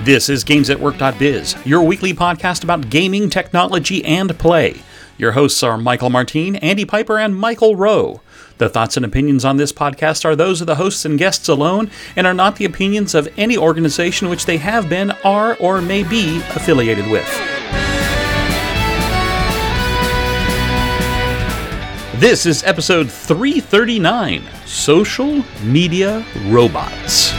This is GamesAtWork.biz, your weekly podcast about gaming, technology, and play. Your hosts are Michael Martin, Andy Piper, and Michael Rowe. The thoughts and opinions on this podcast are those of the hosts and guests alone and are not the opinions of any organization which they have been, are, or may be affiliated with. This is episode 339, Social Media Robots.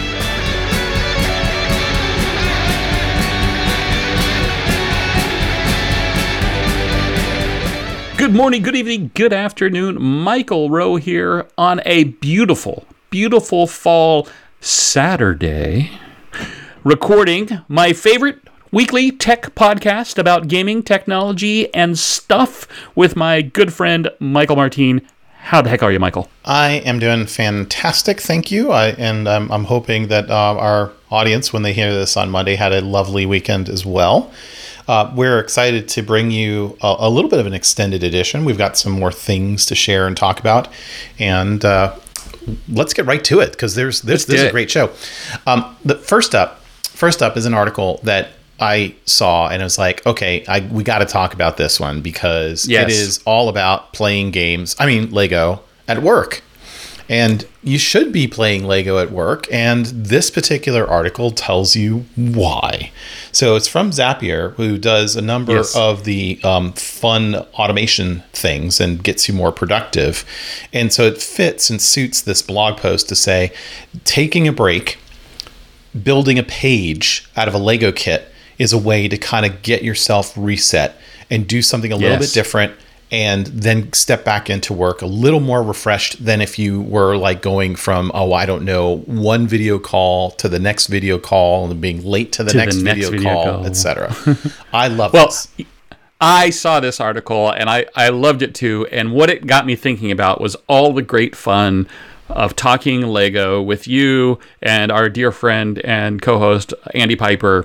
Good morning, good evening, good afternoon. Michael Rowe here on a beautiful, beautiful fall Saturday, recording my favorite weekly tech podcast about gaming, technology, and stuff with my good friend Michael Martin. How the heck are you, Michael? I am doing fantastic, thank you. I'm hoping that our audience, when they hear this on Monday, had a lovely weekend as well. We're excited to bring you a little bit of an extended edition. We've got some more things to share and talk about, and let's get right to it because this is a great show. The first up is an article that I saw, and it was like, okay, we got to talk about this one because It is all about playing games. I mean, Lego at work. And you should be playing Lego at work, and this particular article tells you why. So it's from Zapier, who does a number of the fun automation things and gets you more productive. And so it fits and suits this blog post to say, taking a break, building a page out of a Lego kit is a way to kind of get yourself reset and do something a little bit different, and then step back into work a little more refreshed than if you were like going from, one video call to the next video call and being late to the next video call, etc. I love this. I saw this article and I loved it too. And what it got me thinking about was all the great fun of talking Lego with you and our dear friend and co-host Andy Piper.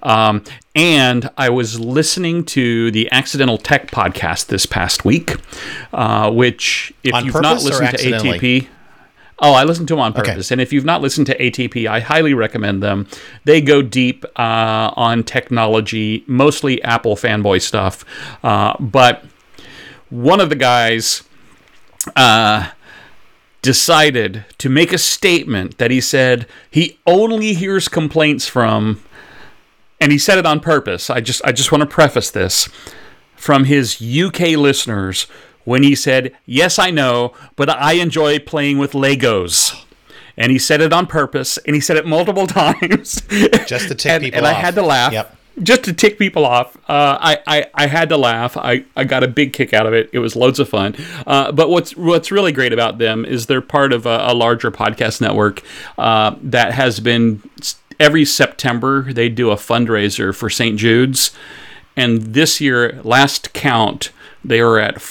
And I was listening to the Accidental Tech podcast this past week, which if on you've purpose not listened to ATP... Oh, I listened to them on purpose. Okay. And if you've not listened to ATP, I highly recommend them. They go deep on technology, mostly Apple fanboy stuff. But one of the guys... decided to make a statement that he said he only hears complaints from, and he said it on purpose. I just want to preface this, from his UK listeners, when he said, "Yes, I know, but I enjoy playing with Legos." And he said it on purpose, and he said it multiple times. Just to tick people off. And I had to laugh. Yep. Just to tick people off. I had to laugh. I got a big kick out of it. It was loads of fun. But what's really great about them is they're part of a larger podcast network that has been, every September, they do a fundraiser for St. Jude's. And this year, last count, they were at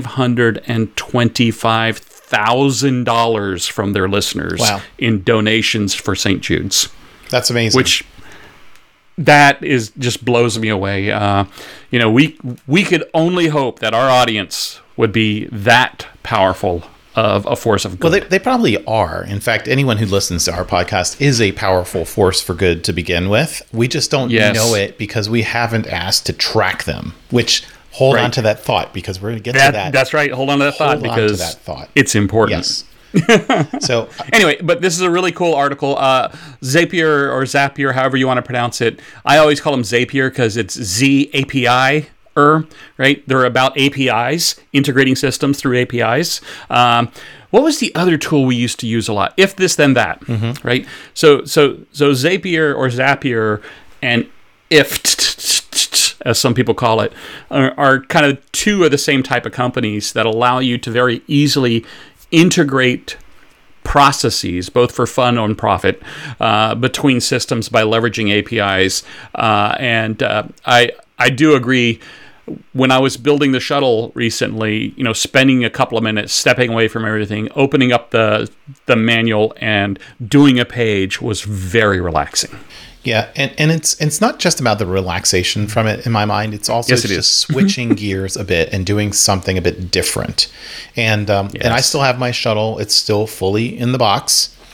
$525,000 from their listeners in donations for St. Jude's. That's amazing. Which... that is just blows me away. We could only hope that our audience would be that powerful of a force of good. Well, they probably are. In fact, anyone who listens to our podcast is a powerful force for good to begin with. We just don't know it because we haven't asked to track them, which hold on to that thought because we're going to get to that. That's right. Hold on to that thought because it's important. Yes. So anyway, but this is a really cool article. Zapier, however you want to pronounce it. I always call them Zapier because it's Z-A-P-I, right? They're about APIs, integrating systems through APIs. What was the other tool we used to use a lot? If this, then that, right? So Zapier or Zapier and IFT, as some people call it, are kind of two of the same type of companies that allow you to very easily integrate processes, both for fun and profit, between systems by leveraging APIs. And I do agree. When I was building the shuttle recently, spending a couple of minutes, stepping away from everything, opening up the manual and doing a page was very relaxing. Yeah, and it's not just about the relaxation from it in my mind. It's also just switching gears a bit and doing something a bit different. And I still have my shuttle. It's still fully in the box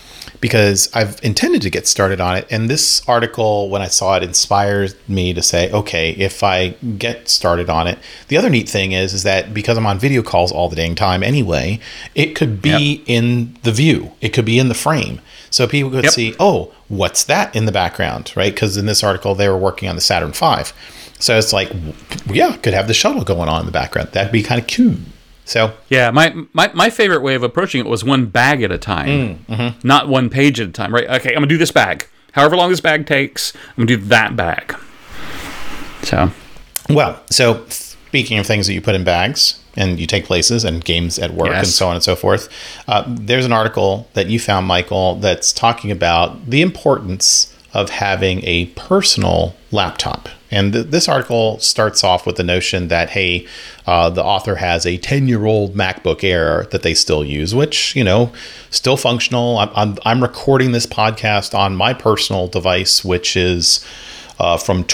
because I've intended to get started on it. And this article, when I saw it, inspired me to say, okay, if I get started on it. The other neat thing is that because I'm on video calls all the dang time anyway, it could be in the view. It could be in the frame. So people could see, oh, what's that in the background, right? Because in this article, they were working on the Saturn V. So it's like, yeah, could have the shuttle going on in the background. That'd be kind of cute. So yeah, my favorite way of approaching it was one bag at a time, not one page at a time, right? Okay, I'm going to do this bag. However long this bag takes, I'm going to do that bag. So, well, so speaking of things that you put in bags and you take places and games at work and so on and so forth, there's an article that you found, Michael, that's talking about the importance of having a personal laptop. And this article starts off with the notion that, hey, the author has a 10-year-old MacBook Air that they still use, which, you know, still functional. I'm recording this podcast on my personal device, which is from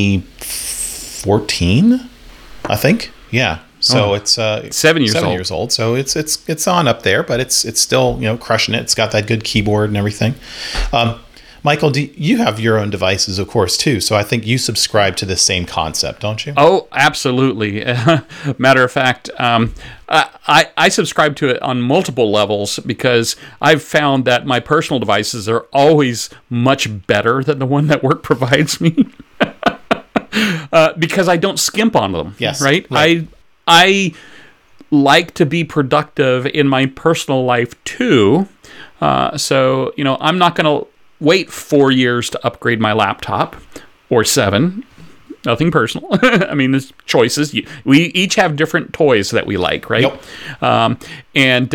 2014, I think. Yeah. So it's 7 years old. So it's on up there, but it's still, you know, crushing it. It's got that good keyboard and everything. Michael, you have your own devices, of course, too. So I think you subscribe to the same concept, don't you? Oh, absolutely. Matter of fact, I subscribe to it on multiple levels because I've found that my personal devices are always much better than the one that work provides me because I don't skimp on them. Yes, right? I like to be productive in my personal life, too. So, you know, I'm not going to wait 4 years to upgrade my laptop, or 7. Nothing personal. I mean, there's choices. We each have different toys that we like, right? Yep. And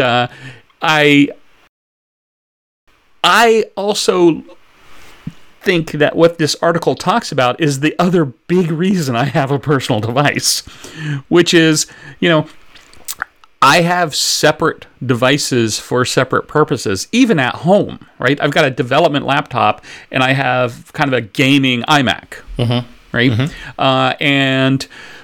I also think that what this article talks about is the other big reason I have a personal device, which is, you know, I have separate devices for separate purposes, even at home, right? I've got a development laptop, and I have kind of a gaming iMac, right? And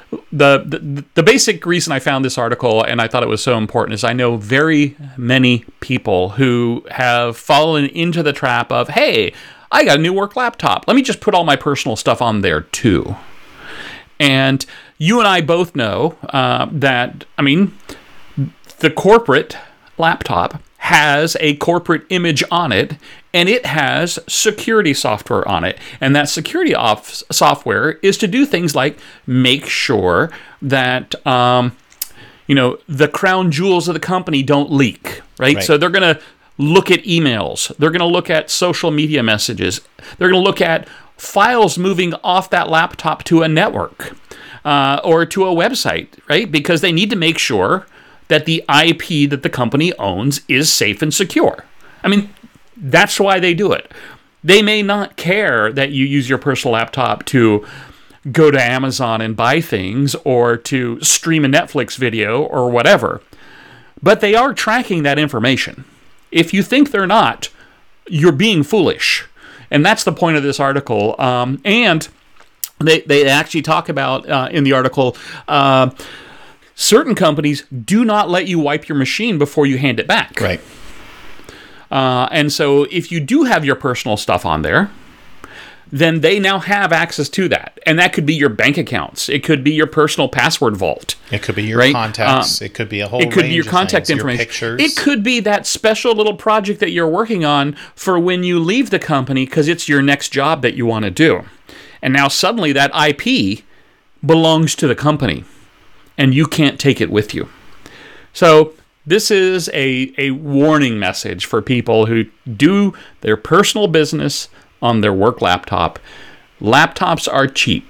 the basic reason I found this article, and I thought it was so important, is I know very many people who have fallen into the trap of, hey, I got a new work laptop. Let me just put all my personal stuff on there, too. And you and I both know that, I mean, the corporate laptop has a corporate image on it, and it has security software on it. And that security software is to do things like make sure that, you know, the crown jewels of the company don't leak, right? So they're going to look at emails. They're going to look at social media messages. They're going to look at files moving off that laptop to a network or to a website, right? Because they need to make sure that the IP that the company owns is safe and secure. I mean, that's why they do it. They may not care that you use your personal laptop to go to Amazon and buy things or to stream a Netflix video or whatever, but they are tracking that information. If you think they're not, you're being foolish. And that's the point of this article. And they actually talk about in the article, certain companies do not let you wipe your machine before you hand it back. Right. And so if you do have your personal stuff on there, then they now have access to that. And that could be your bank accounts. It could be your personal password vault. It could be your contacts. It could be a whole range of things. It could be your contact information. Your pictures. It could be that special little project that you're working on for when you leave the company because it's your next job that you want to do. And now suddenly that IP belongs to the company, and you can't take it with you. So this is a warning message for people who do their personal business on their work laptop. Laptops are cheap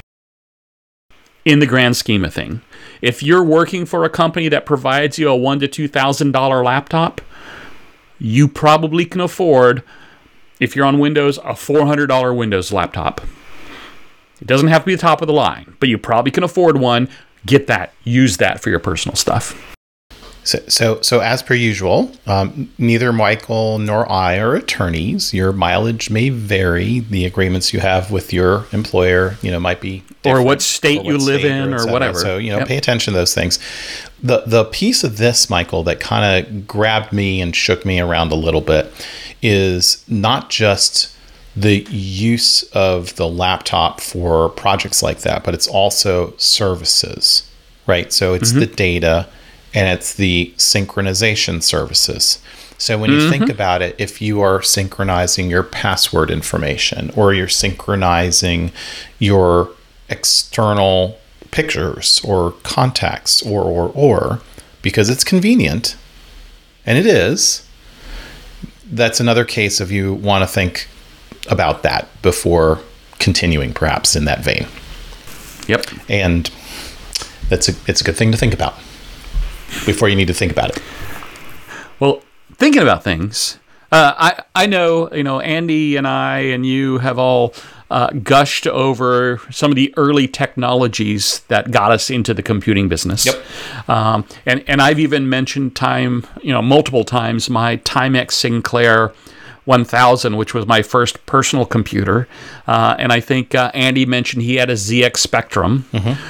in the grand scheme of things. If you're working for a company that provides you a $1,000 to $2,000 laptop, you probably can afford, if you're on Windows, a $400 Windows laptop. It doesn't have to be the top of the line, but you probably can afford one. Get that. Use that for your personal stuff. So as per usual, neither Michael nor I are attorneys. Your mileage may vary. The agreements you have with your employer, you know, might be different, or what state you live in, or whatever. So, you know, pay attention to those things. The piece of this, Michael, that kind of grabbed me and shook me around a little bit is not just the use of the laptop for projects like that, but it's also services, right? So it's the data and it's the synchronization services. So when you think about it, if you are synchronizing your password information or you're synchronizing your external pictures or contacts or because it's convenient, and it is, that's another case of you want to think about that before continuing perhaps in that vein. Yep. And it's a good thing to think about before you need to think about it. Well, thinking about things, I know, Andy and I and you have all gushed over some of the early technologies that got us into the computing business. Yep. And I've even mentioned multiple times my Timex Sinclair 1000, which was my first personal computer. And I think Andy mentioned he had a ZX Spectrum.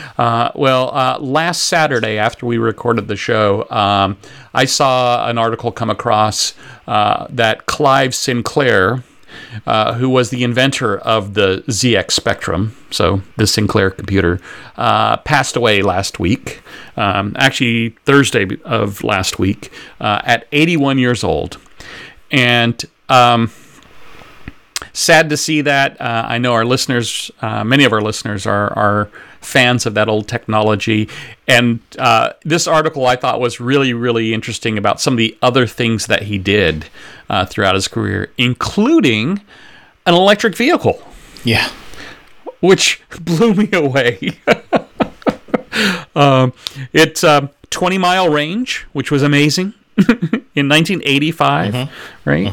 Last Saturday, after we recorded the show, I saw an article come across that Clive Sinclair, who was the inventor of the ZX Spectrum, so the Sinclair computer, passed away last week, actually Thursday of last week, at 81 years old. And sad to see that. I know our listeners, many of our listeners are fans of that old technology. And this article I thought was really, really interesting about some of the other things that he did throughout his career, including an electric vehicle. Yeah. Which blew me away. It's 20-mile range, which was amazing. In 1985, right?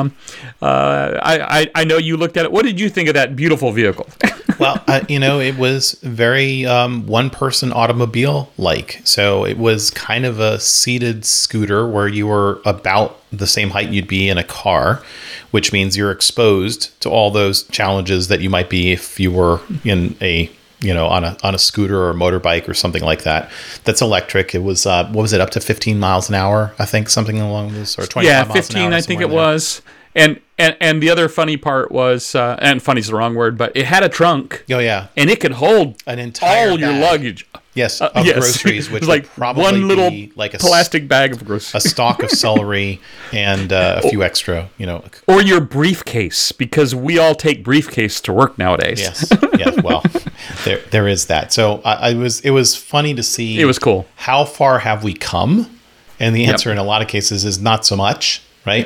I know you looked at it. What did you think of that beautiful vehicle? Well, it was very one-person automobile-like. So it was kind of a seated scooter where you were about the same height you'd be in a car, which means you're exposed to all those challenges that you might be if you were in a on a scooter or a motorbike or something like that. That's electric. It was what was it, up to 15 miles an hour? I think something along those, or 25 miles 15. an hour. I think it was. And the other funny part was, and funny's the wrong word, but it had a trunk. Oh yeah, and it could hold an entire all your luggage. Yes, of groceries, which like would probably one little be like a plastic bag of groceries, a stalk of celery, and a few extra, or your briefcase, because we all take briefcase to work nowadays. Yes. Well, there is that. So it was funny to see. It was cool. How far have we come? And the answer in a lot of cases is not so much, right?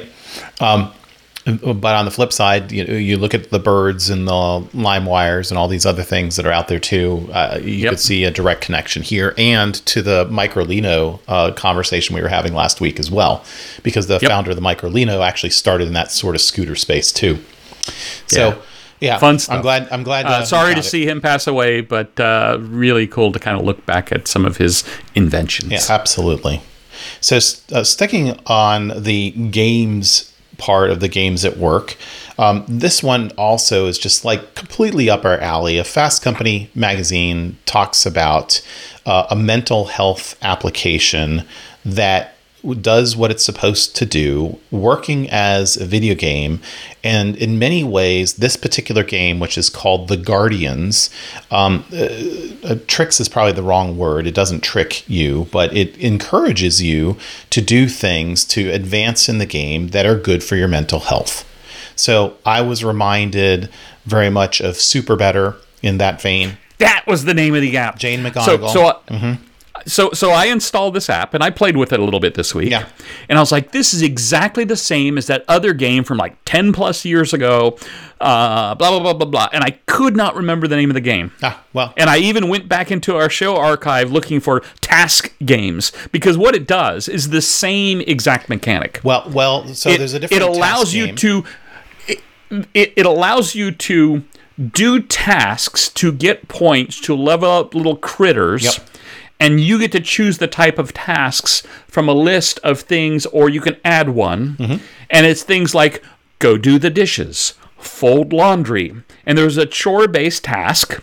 But on the flip side, you look at the birds and the lime wires and all these other things that are out there too. You could see a direct connection here and to the Microlino conversation we were having last week as well, because the founder of the Microlino actually started in that sort of scooter space too. So yeah, fun stuff. I'm glad. Sorry to see him pass away, but really cool to kind of look back at some of his inventions. Yeah, absolutely. So sticking on the games part of the games at work, this one also is just like completely up our alley. A Fast Company magazine talks about a mental health application that does what it's supposed to do, working as a video game. And in many ways, this particular game, which is called The Guardians, tricks is probably the wrong word. It doesn't trick you, but it encourages you to do things to advance in the game that are good for your mental health. So I was reminded very much of Super Better in that vein. That was the name of the app. Jane McGonigal. So I installed this app and I played with it a little bit this week. Yeah. And I was like, this is exactly the same as that other game from like 10 plus years ago, blah, blah, blah, blah, blah. And I could not remember the name of the game. And I even went back into our show archive looking for task games, because what it does is the same exact mechanic. There's a different It allows task you game. to... It allows you to do tasks to get points to level up little critters. Yep. And you get to choose the type of tasks from a list of things, or you can add one. And it's things like go do the dishes, fold laundry. And there's a chore-based task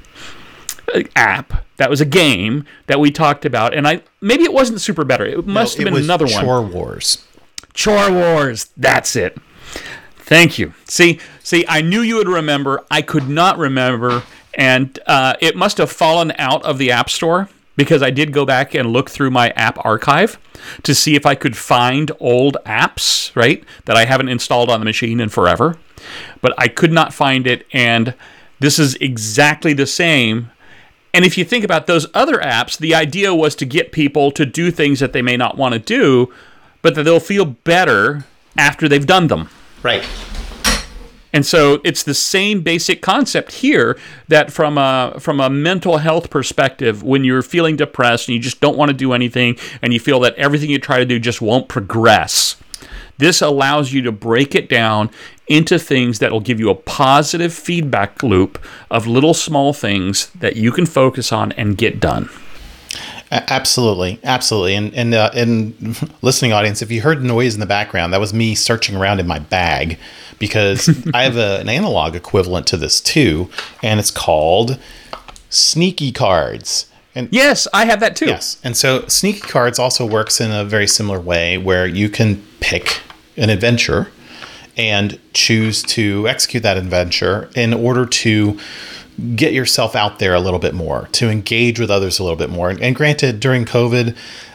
app that was a game that we talked about. And maybe it wasn't Super Better. It must have been another one. Chore Wars. Chore Wars. That's it. Thank you. See, I knew you would remember. I could not remember, and it must have fallen out of the App Store because I did go back and look through my app archive to see if I could find old apps, right, that I haven't installed on the machine in forever. But I could not find it, and this is exactly the same. And if you think about those other apps, the idea was to get people to do things that they may not want to do, but that they'll feel better after they've done them. Right. And so it's the same basic concept here, that from a mental health perspective, when you're feeling depressed and you just don't want to do anything and you feel that everything you try to do just won't progress, this allows you to break it down into things that will give you a positive feedback loop of little small things that you can focus on and get done. Absolutely. And listening audience, if you heard noise in the background, that was me searching around in my bag, because I have an analog equivalent to this too, and it's called Sneaky Cards. And yes, I have that too. Yes. And so Sneaky Cards also works in a very similar way, where you can pick an adventure and choose to execute that adventure in order to get yourself out there a little bit more, to engage with others a little bit more. And granted, during COVID,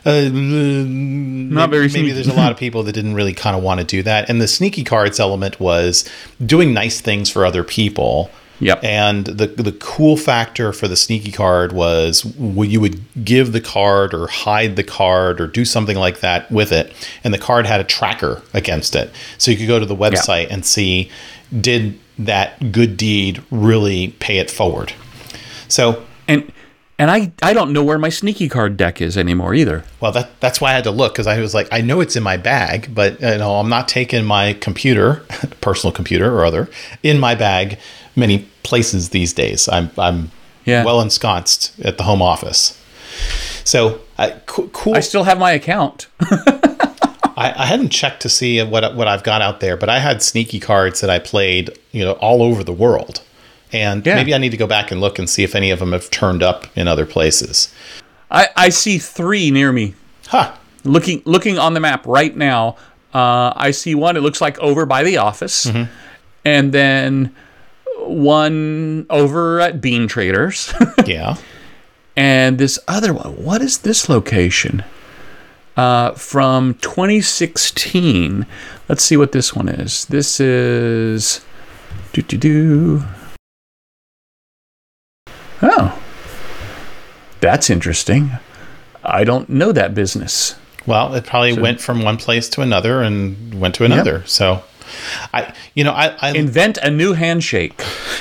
maybe there's a lot of people that didn't really kind of want to do that. And the Sneaky Cards element was doing nice things for other people. Yep. And the cool factor for the Sneaky Card was you would give the card or hide the card or do something like that with it, and the card had a tracker against it. So you could go to the website and see, did that good deed really pay it forward? So and I don't know where my Sneaky Card deck is anymore either. Well, that's why I had to look, because I was like, I know it's in my bag, but I'm not taking my computer, personal computer or other, in my bag many places these days. I'm well ensconced at the home office. So cool. I still have my account. I hadn't checked to see what I've got out there, but I had Sneaky Cards that I played, all over the world. And maybe I need to go back and look and see if any of them have turned up in other places. I see 3 near me. Huh. Looking on the map right now, I see one. It looks like over by the office. Mm-hmm. And then one over at Bean Traders. Yeah. And this other one. What is this location? From 2016. Let's see what this one is. This is... Oh, that's interesting. I don't know that business. Well, it probably went from one place to another and went to another. Yep. So, I invent a new handshake.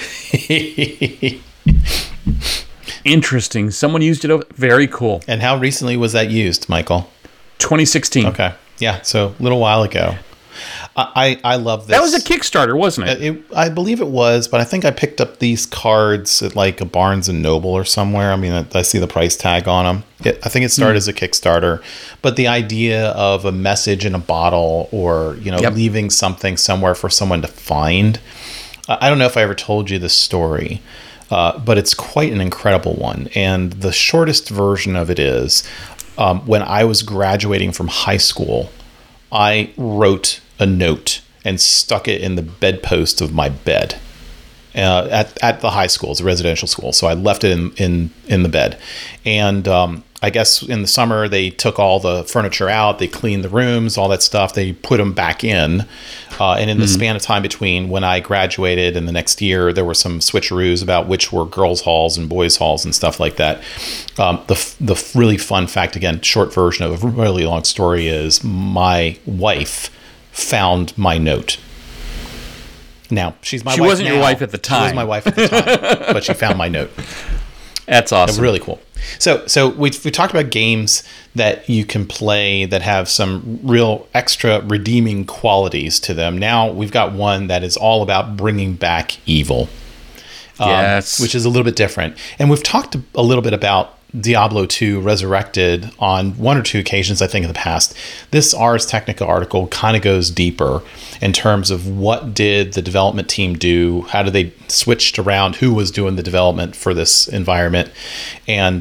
Interesting. Someone used it. Very cool. And how recently was that used, Michael? 2016. Okay. Yeah. So a little while ago. I love this. That was a Kickstarter, wasn't it? I believe it was, but I think I picked up these cards at like a Barnes and Noble or somewhere. I mean, I see the price tag on them. I think it started as a Kickstarter, but the idea of a message in a bottle, or leaving something somewhere for someone to find. I don't know if I ever told you this story, but it's quite an incredible one. And the shortest version of it is, when I was graduating from high school, I wrote a note and stuck it in the bedpost of my bed at the high school. It's a residential school, so I left it in the bed. And I guess in the summer they took all the furniture out, they cleaned the rooms, all that stuff. They put them back in, and in the span of time between when I graduated and the next year, there were some switcheroos about which were girls' halls and boys' halls and stuff like that. The really fun fact, again, short version of a really long story, is my wife found my note. Now, she wasn't your wife at the time. She was my wife at the time, but she found my note. That's awesome. Really cool. So we talked about games that you can play that have some real extra redeeming qualities to them. Now we've got one that is all about bringing back evil. Yes. Which is a little bit different. And we've talked a little bit about Diablo 2 Resurrected on one or two occasions, I think, in the past. This Ars Technica article kind of goes deeper in terms of what did the development team do, how did they switched around, who was doing the development for this environment, and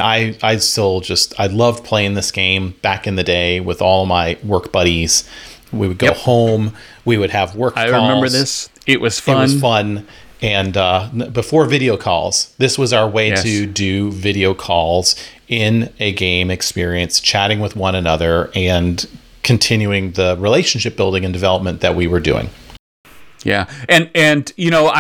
I loved playing this game back in the day with all my work buddies. We would go home. We would have work calls. I remember this. It was fun. It was fun. And before video calls, this was our way to do video calls in a game experience, chatting with one another and continuing the relationship building and development that we were doing. Yeah. And you know,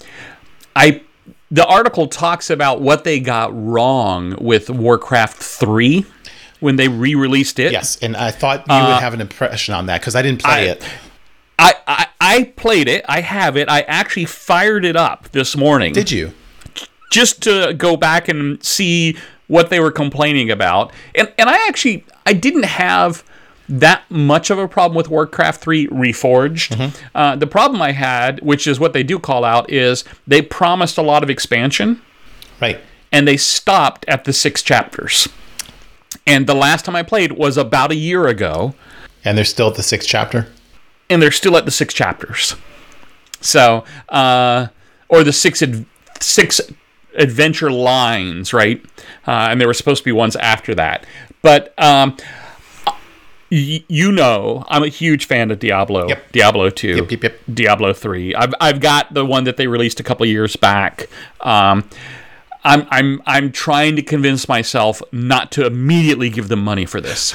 the article talks about what they got wrong with Warcraft 3 when they re-released it. Yes, and I thought you would have an impression on that because I didn't play it. I played it. I have it. I actually fired it up this morning. Did you? Just to go back and see what they were complaining about. And I didn't have that much of a problem with Warcraft 3 Reforged. Mm-hmm. The problem I had, which is what they do call out, is they promised a lot of expansion. Right. And they stopped at the 6 chapters. And the last time I played was about a year ago. And they're still at the 6th chapter? And they're still at the 6 chapters. So, or the 6 adventure lines, right? And there were supposed to be ones after that. But, you know, I'm a huge fan of Diablo. Yep. Diablo 2. Yep. Diablo 3. I've got the one that they released a couple of years back. I'm trying to convince myself not to immediately give them money for this.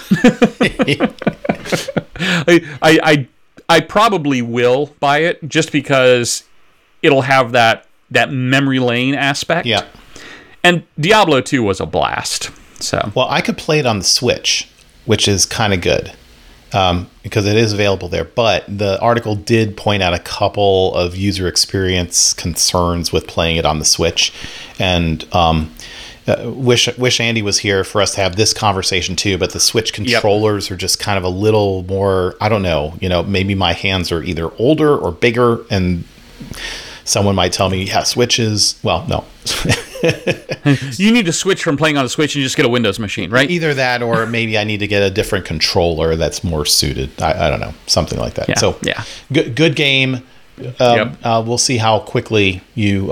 I probably will buy it just because it'll have that memory lane aspect. Yeah. And Diablo 2 was a blast. So well, I could play it on the Switch, which is kind of good because it is available there. But the article did point out a couple of user experience concerns with playing it on the Switch, and wish Andy was here for us to have this conversation too. But the Switch controllers are just kind of a little more, I don't know, maybe my hands are either older or bigger, and someone might tell me, yeah, Switch is, well, no. You need to switch from playing on the Switch and just get a Windows machine, right? Either that, or maybe I need to get a different controller that's more suited. I don't know, something like that. Yeah, so yeah, good game. We'll see how quickly you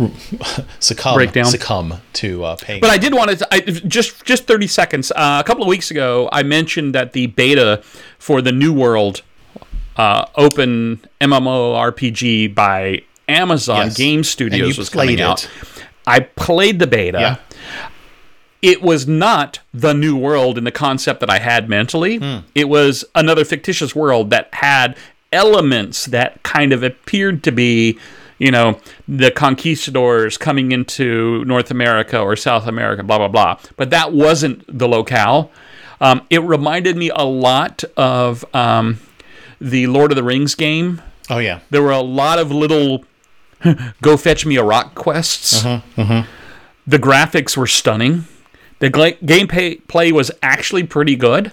succumb to paying. But I did want to just 30 seconds. A couple of weeks ago, I mentioned that the beta for the New World open MMORPG by Amazon Game Studios was coming out. I played the beta. Yeah. It was not the New World in the concept that I had mentally. It was another fictitious world that had elements that kind of appeared to be, the conquistadors coming into North America or South America, blah, blah, blah. But that wasn't the locale. It reminded me a lot of the Lord of the Rings game. Oh, yeah. There were a lot of little go fetch me a rock quests. The graphics were stunning. The gameplay was actually pretty good.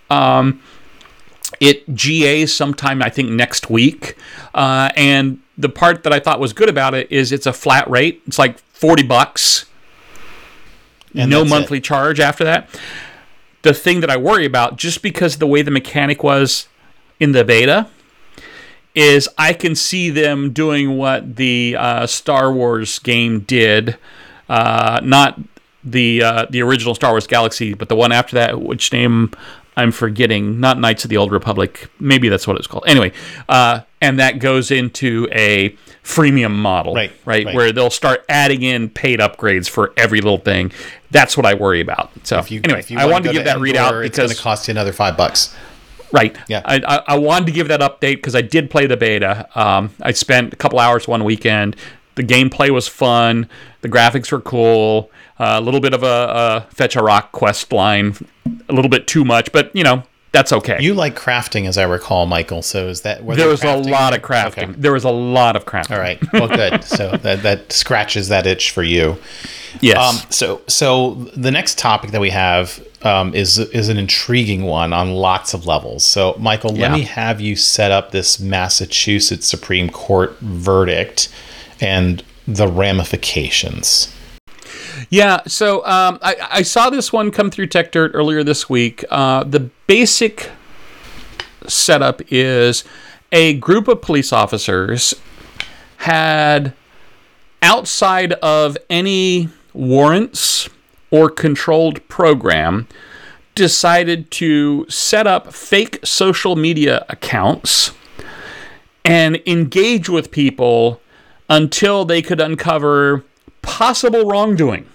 It GAs sometime, I think, next week. And the part that I thought was good about it is it's a flat rate. It's like $40. And no monthly charge after that. The thing that I worry about, just because of the way the mechanic was in the beta, is I can see them doing what the Star Wars game did. Not the original Star Wars Galaxy, but the one after that, which name I'm forgetting. Not Knights of the Old Republic. Maybe that's what it's called. Anyway, and that goes into a freemium model, right? Where they'll start adding in paid upgrades for every little thing. That's what I worry about. So anyway, I wanted to give that readout because it's going to cost you another $5. Right. Yeah. I wanted to give that update because I did play the beta. I spent a couple hours one weekend. The gameplay was fun. The graphics were cool. A little bit of a fetch a rock quest line. A little bit too much, but, that's okay. You like crafting, as I recall, Michael. So is that... There was a lot of crafting. Okay. There was a lot of crafting. All right. Well, good. So that scratches that itch for you. Yes. So the next topic that we have is an intriguing one on lots of levels. So, Michael, let me have you set up this Massachusetts Supreme Court verdict and the ramifications. Yeah, so I saw this one come through Tech Dirt earlier this week. The basic setup is a group of police officers had, outside of any warrants or controlled program, decided to set up fake social media accounts and engage with people until they could uncover possible wrongdoing.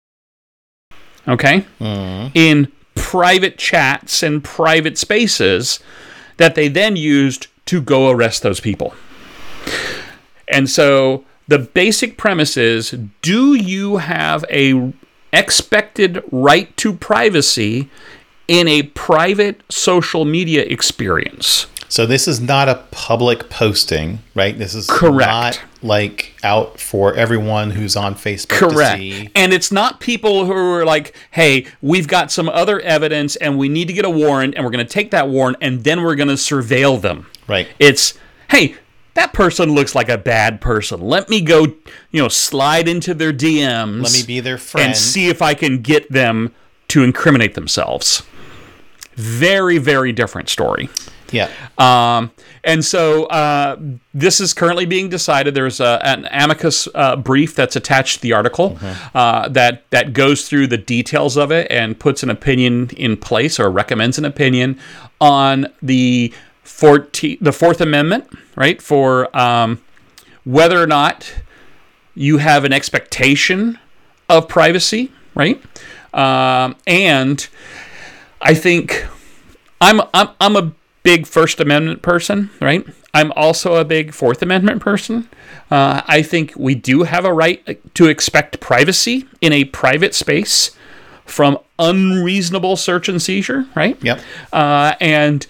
Okay? In private chats and private spaces that they then used to go arrest those people. And so the basic premise is, do you have a expected right to privacy in a private social media experience? So this is not a public posting, right? This is Correct. Not like out for everyone who's on Facebook Correct. to see. And it's not people who are like, hey, we've got some other evidence and we need to get a warrant and we're going to take that warrant and then we're going to surveil them. Right. It's, hey, that person looks like a bad person. Let me go, slide into their DMs. Let me be their friend. And see if I can get them to incriminate themselves. Very, very different story. Yeah. And so this is currently being decided. There's an amicus brief that's attached to the article that goes through the details of it and puts an opinion in place, or recommends an opinion on the Fourth Amendment, right? For whether or not you have an expectation of privacy, right? And I think I'm a big First Amendment person, right? I'm also a big Fourth Amendment person. I think we do have a right to expect privacy in a private space from unreasonable search and seizure, right? Yep. And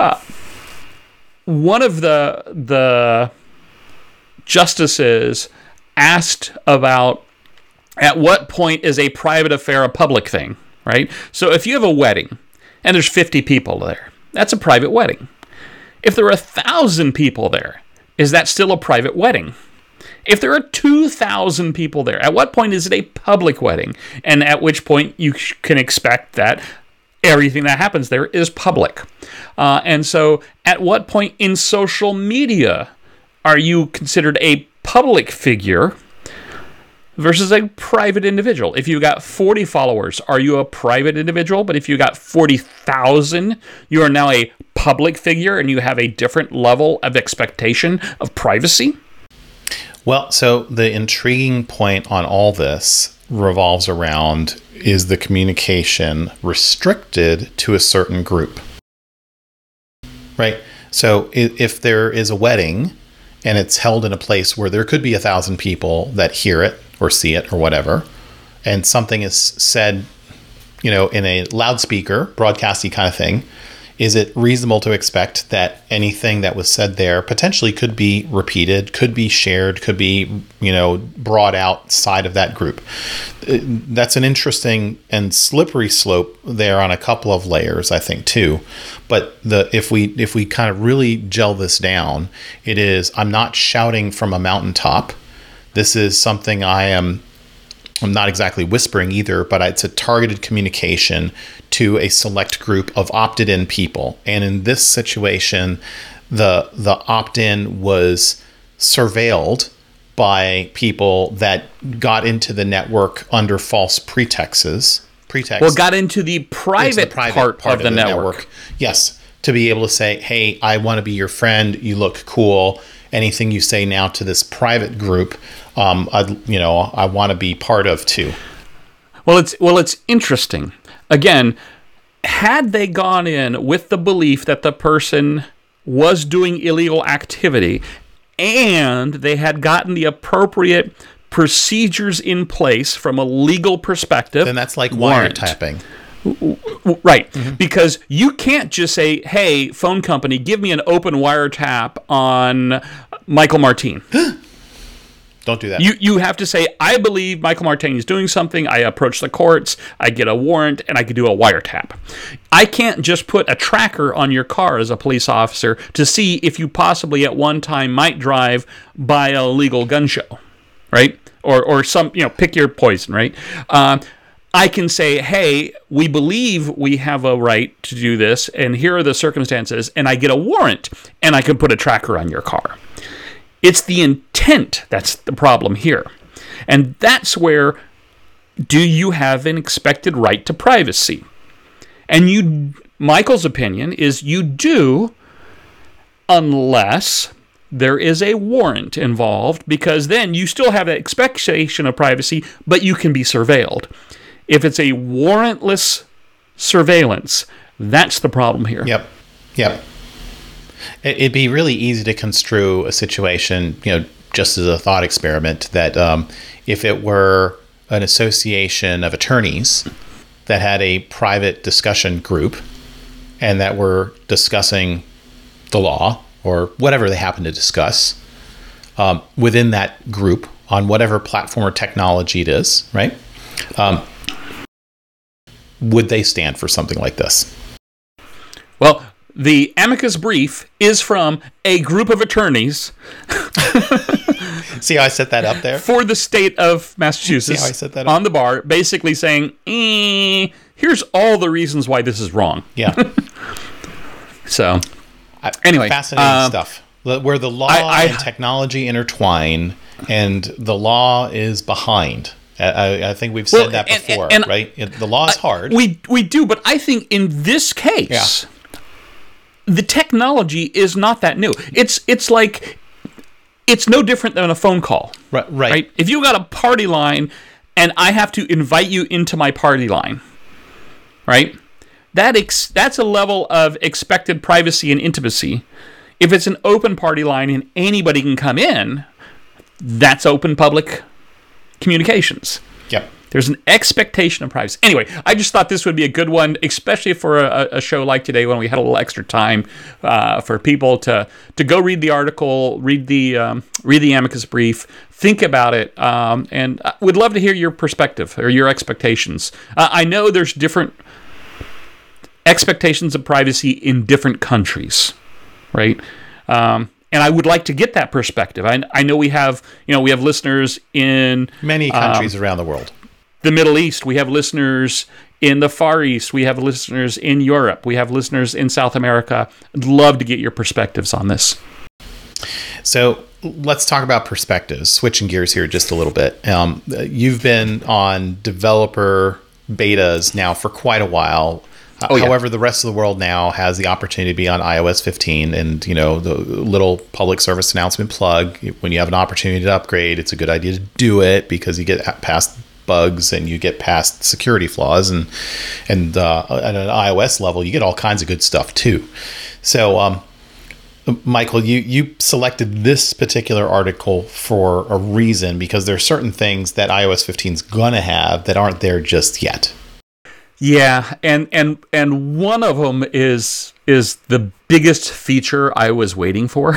one of the justices asked about at what point is a private affair a public thing, right? So if you have a wedding and there's 50 people there, that's a private wedding. If there are 1,000 people there, is that still a private wedding? If there are 2,000 people there, at what point is it a public wedding? And at which point you can expect that everything that happens there is public. And so at what point in social media are you considered a public figure versus a private individual? If you've got 40 followers, are you a private individual? But if you got 40,000, you are now a public figure and you have a different level of expectation of privacy? Well, so the intriguing point on all this revolves around, is the communication restricted to a certain group? Right? So if there is a wedding and it's held in a place where there could be 1,000 people that hear it or see it or whatever, and something is said, in a loudspeaker, broadcasty kind of thing, is it reasonable to expect that anything that was said there potentially could be repeated, could be shared, could be, brought outside of that group? That's an interesting and slippery slope there on a couple of layers, I think, too. But if we kind of really gel this down, it is, I'm not shouting from a mountaintop. This is something I'm not exactly whispering either, but it's a targeted communication to a select group of opted-in people. And in this situation, the opt-in was surveilled by people that got into the network under false pretexts. Well, got into the private part of the network. Yes, to be able to say, hey, I want to be your friend. You look cool. Anything you say now to this private group, I want to be part of too. Well, it's interesting. Again, had they gone in with the belief that the person was doing illegal activity and they had gotten the appropriate procedures in place from a legal perspective, then that's like wiretapping. Right. Mm-hmm. Because you can't just say, hey, phone company, give me an open wiretap on Michael Martin. Don't do that. You have to say, I believe Michael Martin is doing something. I approach the courts, I get a warrant, and I can do a wiretap. I can't just put a tracker on your car as a police officer to see if you possibly at one time might drive by a legal gun show, right? Or some, pick your poison, right? I can say, hey, we believe we have a right to do this, and here are the circumstances, and I get a warrant, and I can put a tracker on your car. It's the intent that's the problem here. And that's where, do you have an expected right to privacy? And Michael's opinion is you do, unless there is a warrant involved, because then you still have an expectation of privacy, but you can be surveilled. If it's a warrantless surveillance, that's the problem here. Yep. It'd be really easy to construe a situation, just as a thought experiment, that if it were an association of attorneys that had a private discussion group and that were discussing the law or whatever they happen to discuss within that group on whatever platform or technology it is, right? Would they stand for something like this? Well, the amicus brief is from a group of attorneys. See how I set that up there? For the state of Massachusetts. See how I set that up? On the bar, basically saying, here's all the reasons why this is wrong. Yeah. So, anyway. Fascinating stuff. Where the law and technology intertwine, and the law is behind. I think we've said that before, right? The law is hard. We do, but I think in this case, the technology is not that new. It's like, it's no different than a phone call. Right. If you got a party line and I have to invite you into my party line, right? That's a level of expected privacy and intimacy. If it's an open party line and anybody can come in, that's open public communications. Yep. There's an expectation of privacy. Anyway, I just thought this would be a good one, especially for a show like today when we had a little extra time for people to go read the article, read the amicus brief, think about it, and I would love to hear your perspective or your expectations. I know there's different expectations of privacy in different countries, right? And I would like to get that perspective. I know we have listeners in many countries around the world. The Middle East. We have listeners in the Far East. We have listeners in Europe. We have listeners in South America. I'd love to get your perspectives on this. So let's talk about perspectives. Switching gears here just a little bit. You've been on developer betas now for quite a while. However, the rest of the world now has the opportunity to be on iOS 15, and the little public service announcement plug. When you have an opportunity to upgrade, it's a good idea to do it because you get past bugs and you get past security flaws, and at an iOS level, you get all kinds of good stuff too. So, Michael, you selected this particular article for a reason, because there are certain things that iOS 15 is gonna have that aren't there just yet. Yeah, and one of them is the biggest feature I was waiting for.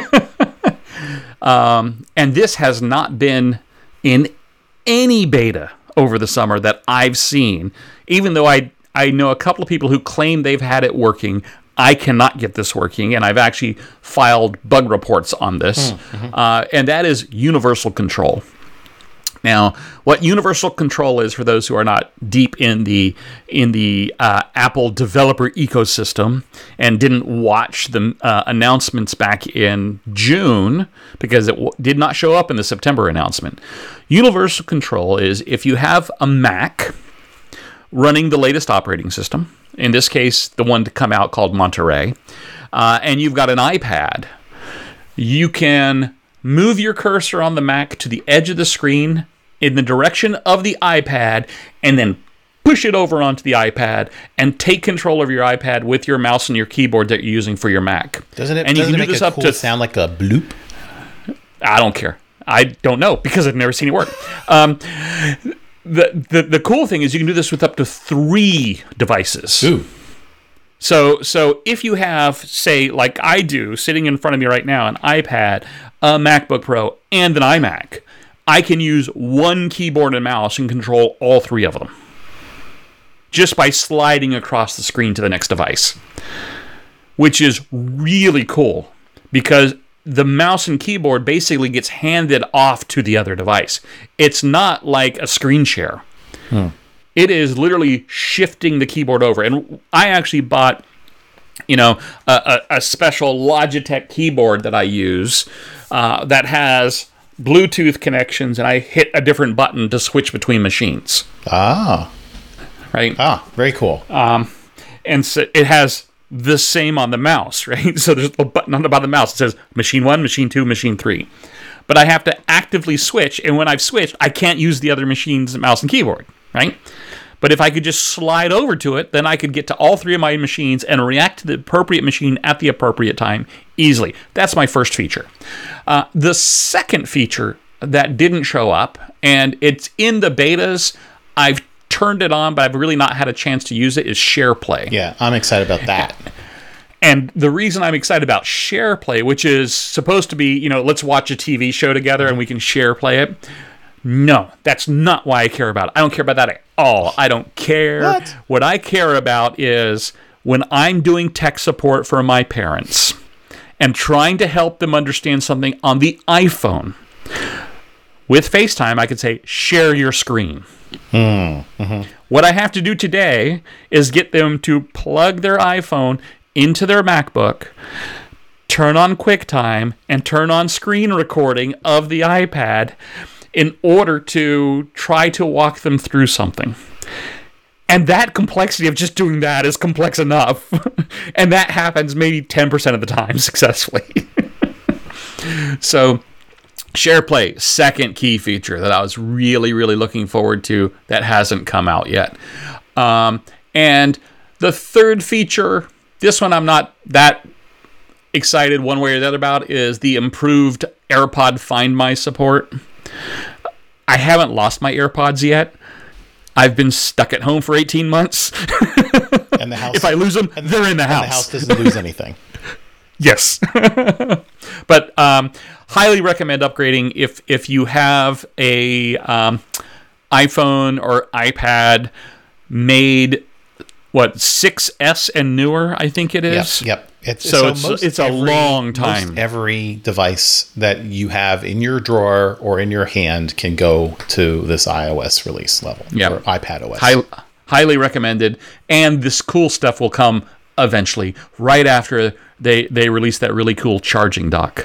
And this has not been in any beta over the summer that I've seen. Even though I know a couple of people who claim they've had it working, I cannot get this working, and I've actually filed bug reports on this. And that is universal control. Now, what universal control is, for those who are not deep in the Apple developer ecosystem and didn't watch the announcements back in June, because it did not show up in the September announcement. Universal control is if you have a Mac running the latest operating system, in this case, the one to come out called Monterey, and you've got an iPad, you can move your cursor on the Mac to the edge of the screen in the direction of the iPad, and then push it over onto the iPad and take control of your iPad with your mouse and your keyboard that you're using for your Mac. Doesn't it make this up to sound like a bloop? I don't care. I don't know, because I've never seen it work. The cool thing is you can do this with up to 3 devices. Ooh. So if you have, say, like I do, sitting in front of me right now, an iPad, a MacBook Pro, and an iMac, I can use one keyboard and mouse and control all 3 of them just by sliding across the screen to the next device, which is really cool because the mouse and keyboard basically gets handed off to the other device. It's not like a screen share. It is literally shifting the keyboard over. And I actually bought, a special Logitech keyboard that I use that has Bluetooth connections, and I hit a different button to switch between machines. Right. Very cool. And so it has the same on the mouse, right? So there's a button on the bottom of the mouse that says machine 1, machine 2, machine 3. But I have to actively switch, and when I've switched, I can't use the other machine's mouse and keyboard, right? But if I could just slide over to it, then I could get to all 3 of my machines and react to the appropriate machine at the appropriate time easily. That's my first feature. The second feature that didn't show up, and it's in the betas, I've turned it on, but I've really not had a chance to use it, is SharePlay. Yeah, I'm excited about that. And the reason I'm excited about SharePlay, which is supposed to be, let's watch a TV show together and we can SharePlay it. No, that's not why I care about it. I don't care about that at all. I don't care. What I care about is when I'm doing tech support for my parents and trying to help them understand something on the iPhone. With FaceTime, I could say, share your screen. Mm-hmm. What I have to do today is get them to plug their iPhone into their MacBook, turn on QuickTime, and turn on screen recording of the iPad in order to try to walk them through something. And that complexity of just doing that is complex enough. And that happens maybe 10% of the time successfully. So SharePlay, second key feature that I was really, really looking forward to that hasn't come out yet. And the third feature, this one I'm not that excited one way or the other about, is the improved AirPod Find My support. I haven't lost my AirPods yet. I've been stuck at home for 18 months. And the house, if I lose them, they're in the house. And the house doesn't lose anything. Yes. But highly recommend upgrading if you have a iPhone or iPad made 6S and newer, I think it is. Yep. It's a long time. Most every device that you have in your drawer or in your hand can go to this iOS release level, or iPad OS. Highly recommended. And this cool stuff will come eventually, right after they release that really cool charging dock.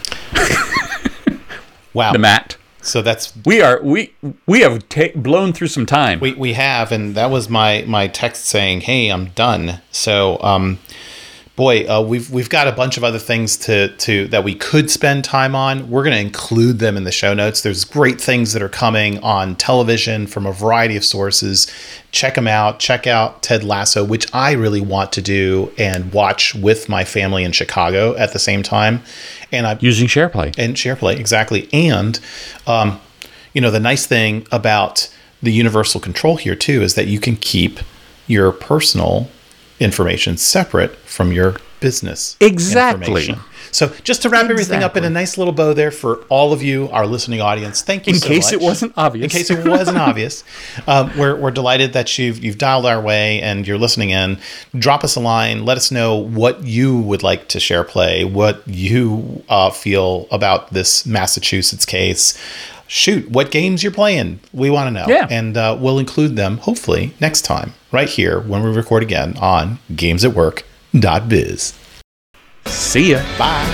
Wow. The mat. So that's we have blown through some time. We have, and that was my text saying, "Hey, I'm done." So we've got a bunch of other things to that we could spend time on. We're going to include them in the show notes. There's great things that are coming on television from a variety of sources. Check them out. Check out Ted Lasso, which I really want to do and watch with my family in Chicago at the same time. And I'm using SharePlay. And SharePlay, exactly. And the nice thing about the universal control here too is that you can keep your personal information separate from your business information. So just to wrap everything up in a nice little bow there for all of you, our listening audience, thank you so much. In case it wasn't obvious. In case it wasn't obvious. We're delighted that you've dialed our way and you're listening in. Drop us a line. Let us know what you would like to SharePlay, what you feel about this Massachusetts case. Shoot, what games you're playing. We want to know. Yeah. And we'll include them, hopefully, next time, right here when we record again on gamesatwork.biz. See ya. Bye.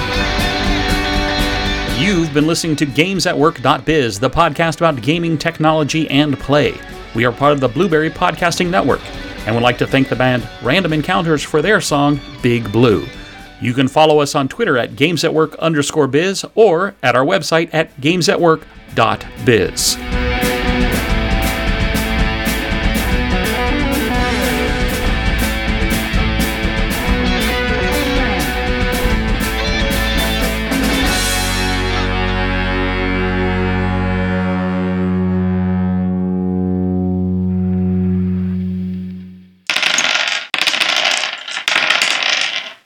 You've been listening to gamesatwork.biz, the podcast about gaming, technology, and play. We are part of the Blueberry Podcasting Network, and would like to thank the band Random Encounters for their song, Big Blue. You can follow us on Twitter at gamesatwork_biz or at our website at gamesatwork.biz.